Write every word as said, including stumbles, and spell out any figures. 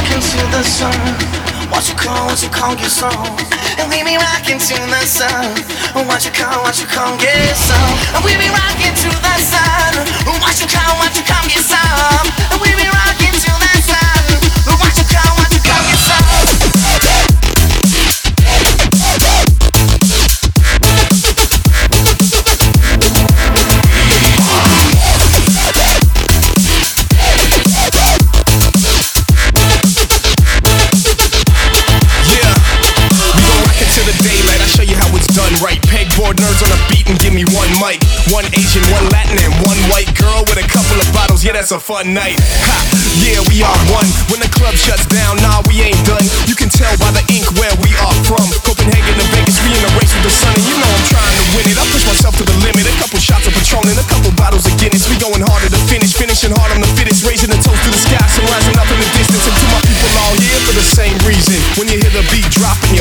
rocking to the sun. What you call, what you call, get some. And we be rocking to the sun. What you call, what you call, get some. And we be rocking to the sun. What you call, what you call, get some. And we be rocking to the sun. What you call, what you call, get some. Right, pegboard nerds on a beat and give me one mic. One Asian, one Latin, and one white girl with a couple of bottles, yeah, that's a fun night. Ha, yeah, we are one. When the club shuts down, nah, we ain't done. You can tell by the ink where we are from. Copenhagen to Vegas, we in a race with the sun. And you know I'm trying to win it. I push myself to the limit. A couple shots of Patron and a couple bottles of Guinness. We going harder to finish, finishing hard on the fittest. Raising the toast to the sky, some rising up in the distance. And to my people all here for the same reason. When you hear the beat dropping,